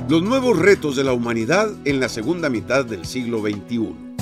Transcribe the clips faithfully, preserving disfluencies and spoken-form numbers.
Los nuevos retos de la humanidad en la segunda mitad del siglo veintiuno.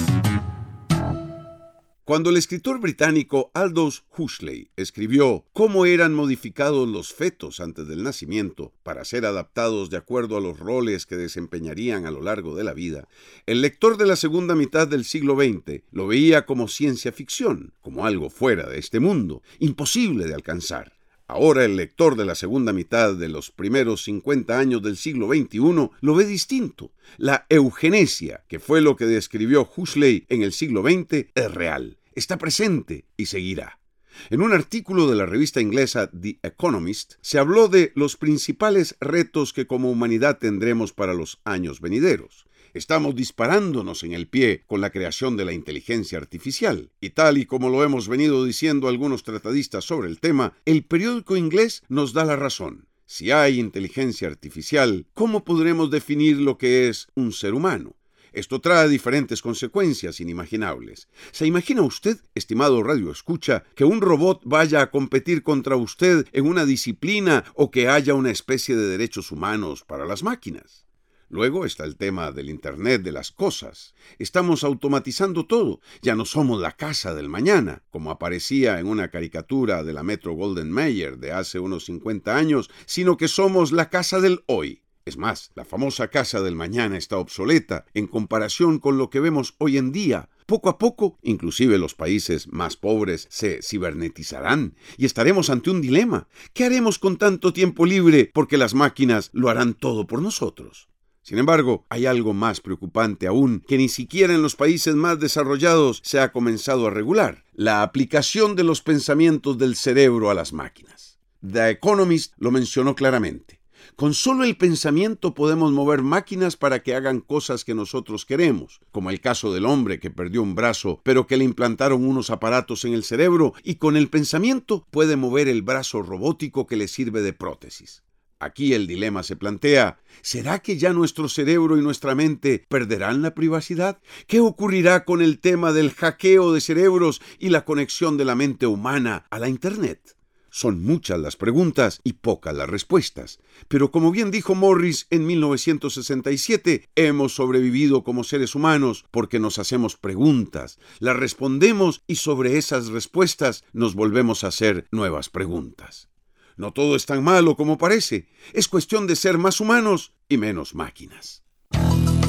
Cuando el escritor británico Aldous Huxley escribió cómo eran modificados los fetos antes del nacimiento para ser adaptados de acuerdo a los roles que desempeñarían a lo largo de la vida, el lector de la segunda mitad del siglo veinte lo veía como ciencia ficción, como algo fuera de este mundo, imposible de alcanzar. Ahora el lector de la segunda mitad de los primeros cincuenta años del siglo veintiuno lo ve distinto. La eugenesia, que fue lo que describió Huxley en el siglo veinte, es real, está presente y seguirá. En un artículo de la revista inglesa The Economist se habló de los principales retos que como humanidad tendremos para los años venideros. Estamos disparándonos en el pie con la creación de la inteligencia artificial. Y tal y como lo hemos venido diciendo algunos tratadistas sobre el tema, el periódico inglés nos da la razón. Si hay inteligencia artificial, ¿cómo podremos definir lo que es un ser humano? Esto trae diferentes consecuencias inimaginables. ¿Se imagina usted, estimado radioescucha, que un robot vaya a competir contra usted en una disciplina o que haya una especie de derechos humanos para las máquinas? Luego está el tema del Internet de las cosas. Estamos automatizando todo. Ya no somos la casa del mañana, como aparecía en una caricatura de la Metro-Goldwyn-Mayer de hace unos cincuenta años, sino que somos la casa del hoy. Es más, la famosa casa del mañana está obsoleta en comparación con lo que vemos hoy en día. Poco a poco, inclusive los países más pobres se cibernetizarán y estaremos ante un dilema. ¿Qué haremos con tanto tiempo libre porque las máquinas lo harán todo por nosotros? Sin embargo, hay algo más preocupante aún que ni siquiera en los países más desarrollados se ha comenzado a regular: la aplicación de los pensamientos del cerebro a las máquinas. The Economist lo mencionó claramente. Con solo el pensamiento podemos mover máquinas para que hagan cosas que nosotros queremos, como el caso del hombre que perdió un brazo, pero que le implantaron unos aparatos en el cerebro y con el pensamiento puede mover el brazo robótico que le sirve de prótesis. Aquí el dilema se plantea: ¿será que ya nuestro cerebro y nuestra mente perderán la privacidad? ¿Qué ocurrirá con el tema del hackeo de cerebros y la conexión de la mente humana a la Internet? Son muchas las preguntas y pocas las respuestas. Pero como bien dijo Morris en mil novecientos sesenta y siete, hemos sobrevivido como seres humanos porque nos hacemos preguntas, las respondemos y sobre esas respuestas nos volvemos a hacer nuevas preguntas. No todo es tan malo como parece. Es cuestión de ser más humanos y menos máquinas.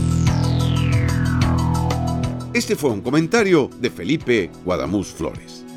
Este fue un comentario de Felipe Guadamuz Flores.